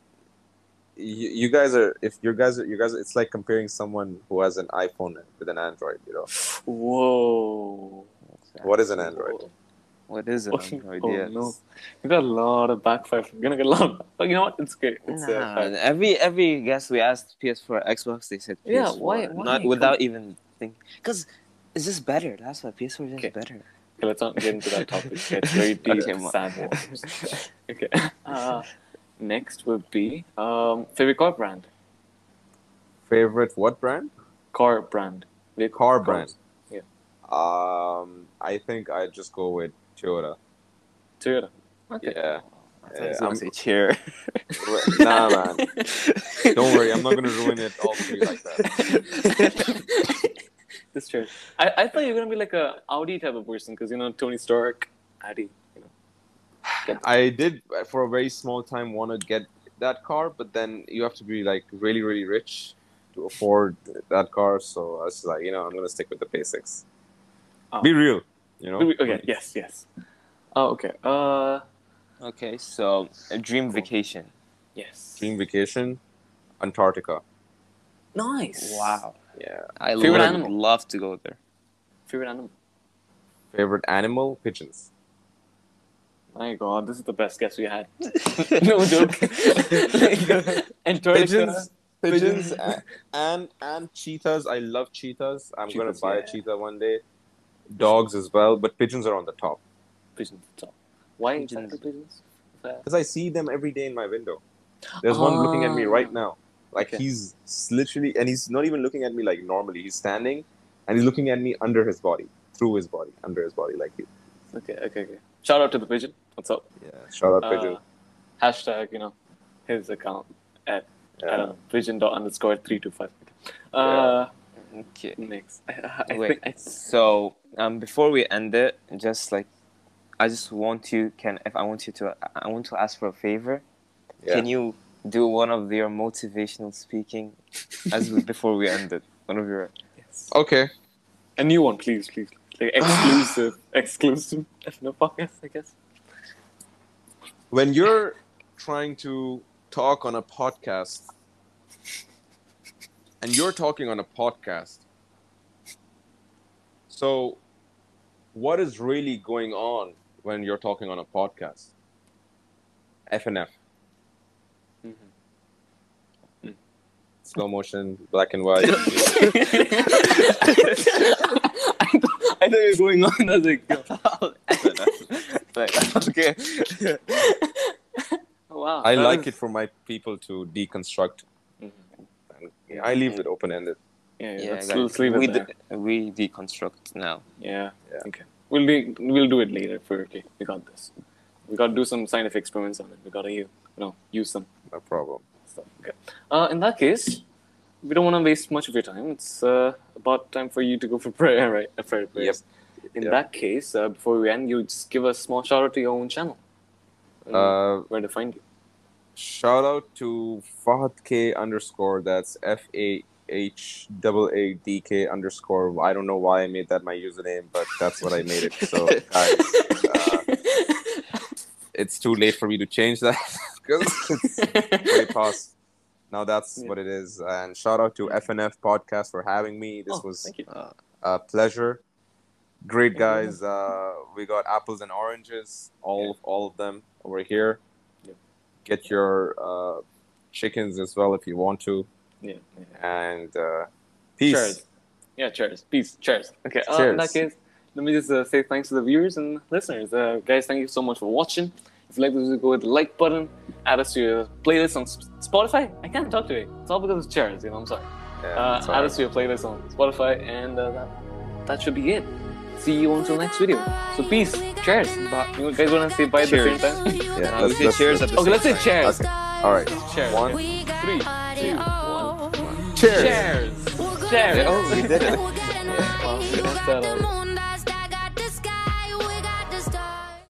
S3: you, you guys are if you guys are you guys are, it's like comparing someone who has an iPhone with an Android. You know
S1: Whoa.
S3: what is an Android?
S1: Whoa.
S2: What is it?
S1: Oh,
S2: Android?
S1: oh,
S2: Yes.
S1: no. You got a lot of backfire. You're gonna get a lot of. But you know what? It's great. It's uh,
S2: Nah,
S1: fine.
S2: every every guest we asked P S four or Xbox, they said P S four.
S1: Yeah, why- why?
S2: Not
S1: Come
S2: without
S1: on.
S2: even thinking. Because it's just better. That's why P S four is just
S1: Okay.
S2: better.
S1: Okay, let's not get into that topic. It's very deep,
S2: Okay, ma-
S1: sad waters. Okay. Uh, next would be um, favorite car brand.
S3: Favorite what brand?
S1: Car brand. They
S3: Car
S1: cars.
S3: brand.
S1: Yeah.
S3: Um, I think I'd just go with Toyota.
S1: Toyota. Okay.
S3: Yeah.
S2: I thought
S3: Yeah,
S2: he was gonna
S3: I'm-
S2: say chair.
S3: Nah, man. Don't worry, I'm not gonna ruin it all for you like that.
S1: This chair. I, I thought you were gonna be like a Audi type of person because you know Tony Stark, Audi. You know. Get the-
S3: I did uh, for a very small time want to get that car, but then you have to be like really, really rich to afford that car. So I was like, you know, I'm gonna stick with the basics.
S1: Oh.
S3: Be real, you know.
S1: Do we- okay. Yes. Yes. Oh, okay. Uh.
S2: Okay, so a dream vacation.
S1: Yes.
S3: Dream vacation, Antarctica.
S1: Nice.
S2: Wow.
S3: Yeah.
S2: I
S1: Favorite
S2: would
S1: animal?
S2: love to go there.
S1: Favorite animal.
S3: Favorite animal, pigeons.
S1: My God, this is the best guess we had. No joke. Like, Antarctica.
S3: Pigeons, pigeons,
S1: Pigeons.
S3: a- and and cheetahs. I love cheetahs. I'm gonna
S1: Cheetahs,
S3: buy
S1: yeah.
S3: a cheetah one day. Dogs as well, but pigeons are on the top
S1: Pigeons. Top. Why
S2: Pigeons.
S1: exactly pigeons? Uh,
S3: because I see them every day in my window. There's one looking at me right
S1: Ah.
S3: now. Like
S1: Okay.
S3: he's s- literally, and he's not even looking at me like normally. He's standing, and he's looking at me under his body, through his body, under his body, like you.
S1: Okay, okay, okay. Shout out to the pigeon. What's up?
S3: Yeah. Shout out pigeon.
S1: Uh, hashtag, you know, his account at I
S3: Yeah.
S1: don't know, pigeon dot underscore three two five. Uh,
S2: Okay.
S1: next. I, I
S2: Wait.
S1: think I,
S2: So um, before we end it, just like, I just want you can if I want you to I want to ask for a favor.
S3: Yeah.
S2: Can you do one of your motivational speaking as before we end it? One of your
S1: yes.
S3: Okay.
S1: A new one, please, please. Like exclusive, exclusive. No podcast, I guess.
S3: When you're trying to talk on a podcast, and you're talking on a podcast, so what is really going on when you're talking on a podcast? F and F.
S1: Mm-hmm.
S3: Slow motion, black and white.
S1: I, thought, I thought you were going on. I was like, yo.
S2: like, okay.
S1: Wow.
S3: I
S1: that
S3: like
S1: is-
S3: it for my people to deconstruct.
S1: Mhm.
S3: And I leave it open ended.
S1: Yeah, yeah,
S2: Yeah,
S1: let's,
S2: guys,
S1: let's leave
S2: we
S1: it there.
S2: de- we deconstruct now.
S1: Yeah.
S3: Yeah.
S1: Okay. We'll be we'll do it later. For okay, we got this. We got to do some scientific experiments on it. We got to you know use some
S3: No problem.
S1: stuff. Okay. Uh, in that case, we don't want to waste much of your time. It's uh, about time for you to go for prayer, right? Uh, prayer prayers. In
S3: Yep.
S1: that case, uh, before we end, you just give a small shout out to your own channel. And
S3: Uh,
S1: where to find you?
S3: shout out to Fahad K underscore. That's F A H double A D K underscore. I don't know why I made that my username, but that's what I made it. So guys, uh, it's too late for me to change that because it's way past. Now that's
S1: Yeah.
S3: what it is. And shout out to F N F Podcast for having me. This
S1: Oh,
S3: was
S1: thank you.
S2: Uh,
S3: a pleasure. Great
S1: Thank you very
S3: guys. Uh, we got apples and oranges. All
S1: Yeah.
S3: all of them over here.
S1: Yep.
S3: Get your uh, chickens as well if you want to.
S1: Yeah. yeah.
S3: And uh, peace.
S1: Cheers. Yeah, cheers. Peace. Cheers. Okay, uh,
S3: Cheers.
S1: in that case, let me just uh, say thanks to the viewers and listeners. Uh, guys, thank you so much for watching. If you like this video, go hit the like button. Add us to your playlist on Sp- Spotify. I can't talk today. It's all because of chairs, you know, I'm sorry.
S3: Yeah,
S1: Uh,
S3: it's
S1: add
S3: alright.
S1: us to your playlist on Spotify, and uh, that, that should be it. See you until next video. So peace. Cheers. Bye. You guys want to say bye at the same
S2: Cheers.
S1: time?
S3: Yeah,
S2: uh, we say cheers at the
S1: Okay,
S2: same
S1: let's say
S2: time.
S1: cheers.
S3: Okay. All right.
S1: Cheers.
S3: One.
S1: Three, two, one.
S3: Cheers.
S1: Cheers. Cheers.
S2: Oh, we did it.
S1: Well, that's that, uh,